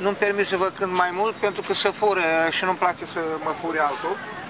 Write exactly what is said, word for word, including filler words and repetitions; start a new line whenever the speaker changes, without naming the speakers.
nu-mi permit să văd cât mai mult pentru că se fură și nu-mi place să mă fure altul.